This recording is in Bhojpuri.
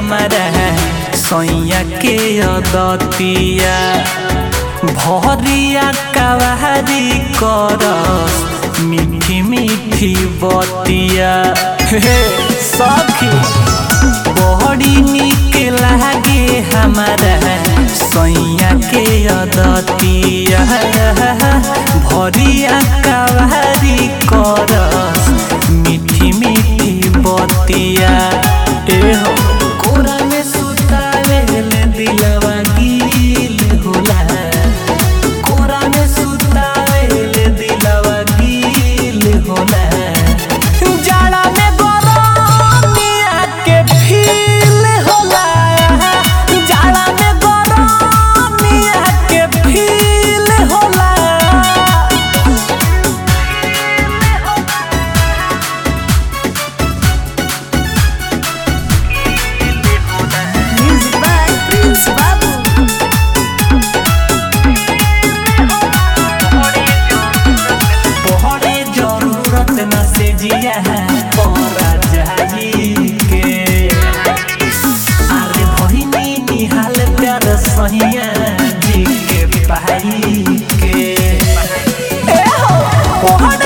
हमारा सैया के अदतिया भरिया कवारी करस मीठी मीठी बतिया सखी बड़ी निक लागे हमारा सैया के अदतिया भरिया कवारी करस मीठी मीठी बतिया हो कोरा में सुतावे दिलवा गील होला कोरा में सुतावे दिलवा गील होला जाड़ा में गरमिया के फील होला जाड़ा में गरमिया के फील होला। जिया परा जाई के अरे भइनी निहाल प्यार सहिया जी के पाई के ए हो